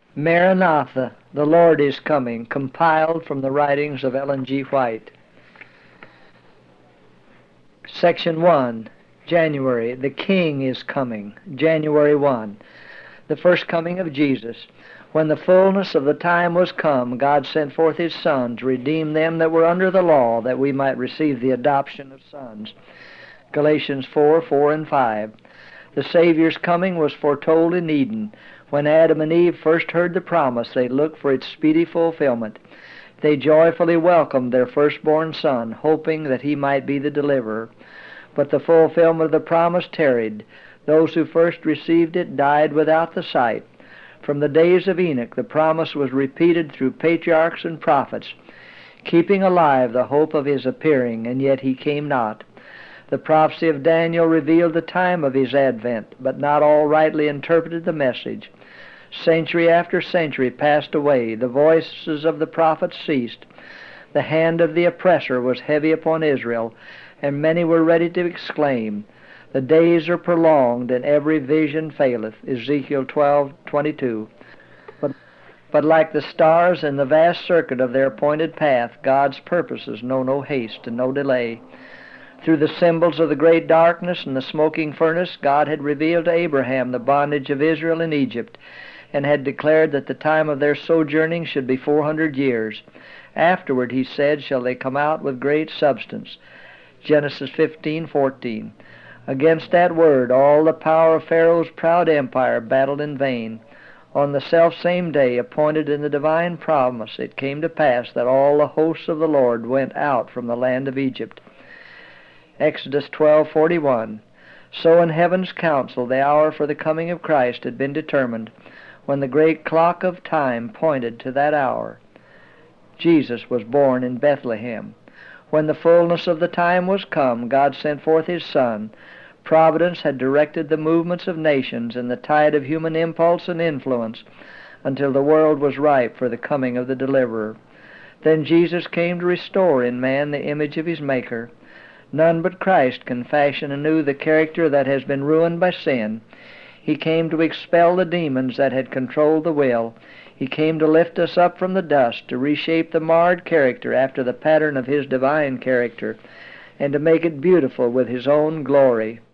Maranatha, the Lord is coming, compiled from the writings of Ellen G. White. Section 1, January, the King is coming, January 1, the first coming of Jesus. When the fullness of the time was come, God sent forth His Son to redeem them that were under the law, that we might receive the adoption of sons. Galatians 4:4 and 5. The Savior's coming was foretold in Eden. When Adam and Eve first heard the promise, they looked for its speedy fulfillment. They joyfully welcomed their firstborn son, hoping that he might be the deliverer. But the fulfillment of the promise tarried. Those who first received it died without the sight. From the days of Enoch, the promise was repeated through patriarchs and prophets, keeping alive the hope of his appearing, and yet he came not. The prophecy of Daniel revealed the time of his advent, but not all rightly interpreted the message. Century after century passed away. The voices of the prophets ceased. The hand of the oppressor was heavy upon Israel, and many were ready to exclaim, "The days are prolonged, and every vision faileth." Ezekiel 12:22. But like the stars in the vast circuit of their appointed path, God's purposes know no haste and no delay. Through the symbols of the great darkness and the smoking furnace, God had revealed to Abraham the bondage of Israel in Egypt, and had declared that the time of their sojourning should be 400 years. Afterward, he said, shall they come out with great substance. Genesis 15:14. Against that word, all the power of Pharaoh's proud empire battled in vain. On the selfsame day appointed in the divine promise, it came to pass that all the hosts of the Lord went out from the land of Egypt. Exodus 12:41. So in heaven's council the hour for the coming of Christ had been determined, when the great clock of time pointed to that hour. Jesus was born in Bethlehem. When the fullness of the time was come, God sent forth His Son. Providence had directed the movements of nations and the tide of human impulse and influence until the world was ripe for the coming of the Deliverer. Then Jesus came to restore in man the image of his Maker. None but Christ can fashion anew the character that has been ruined by sin. He came to expel the demons that had controlled the will. He came to lift us up from the dust, to reshape the marred character after the pattern of His divine character, and to make it beautiful with His own glory.